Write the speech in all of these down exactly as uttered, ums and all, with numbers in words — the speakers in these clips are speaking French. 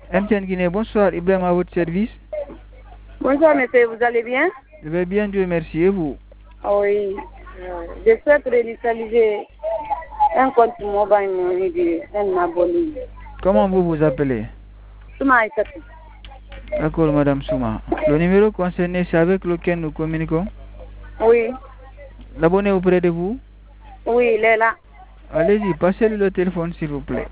M T N Guinée, bonsoir. Ibrahim à votre service. Bonsoir, monsieur, vous allez bien? Je vais bien, Dieu merci. Et vous? Oui. Euh, je souhaite réinitialiser un compte mobile money d'un abonné. Comment vous vous appelez? Souma Aïssatou. D'accord, Madame Souma. Le numéro concerné, c'est avec lequel nous communiquons? Oui. L'abonné auprès de vous? Oui, il est là. Allez-y, passez-le le téléphone, s'il vous plaît.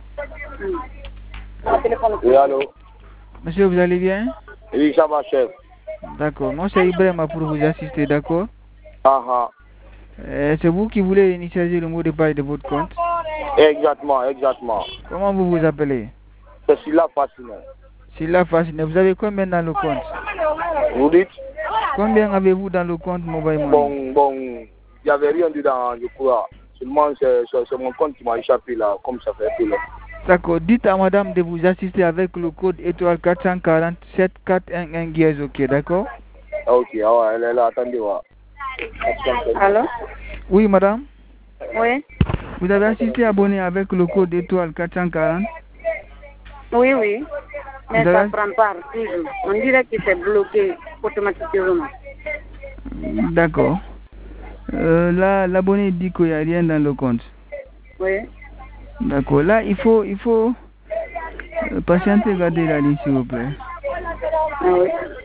Oui, allô? Monsieur, vous allez bien? Oui, ça va, chef. D'accord. Moi, c'est Ibrahim pour vous assister, d'accord? Ah ah. Euh, c'est vous qui voulez initialiser le mot de passe de votre compte? Exactement, exactement. Comment vous vous appelez? C'est Silla Fasciné. Silla Fasciné. Vous avez combien dans le compte? Vous dites? Combien avez-vous dans le compte Mobile Money? Bon, bon, il n'y avait rien dedans, je crois. Seulement, c'est mon compte qui m'a échappé là, comme ça fait tout là. D'accord. Dites à madame de vous assister avec le code étoile quatre cent quarante-sept quatre cent onze guièze, ok, d'accord? Ok, ah ouais, elle est là, attendez, ouais. Allô? Oui, madame? Oui. Vous avez assisté abonné avec le code étoile quatre cent quarante? Oui, oui. Mais Vous ça avez... ne prend pas toujours. On dirait que c'est bloqué automatiquement. D'accord. Euh, là, l'abonné dit qu'il n'y a rien dans le compte. Oui. D'accord. Là, il faut, il faut euh, patienter, garder la ligne, s'il vous plaît. Ah oui.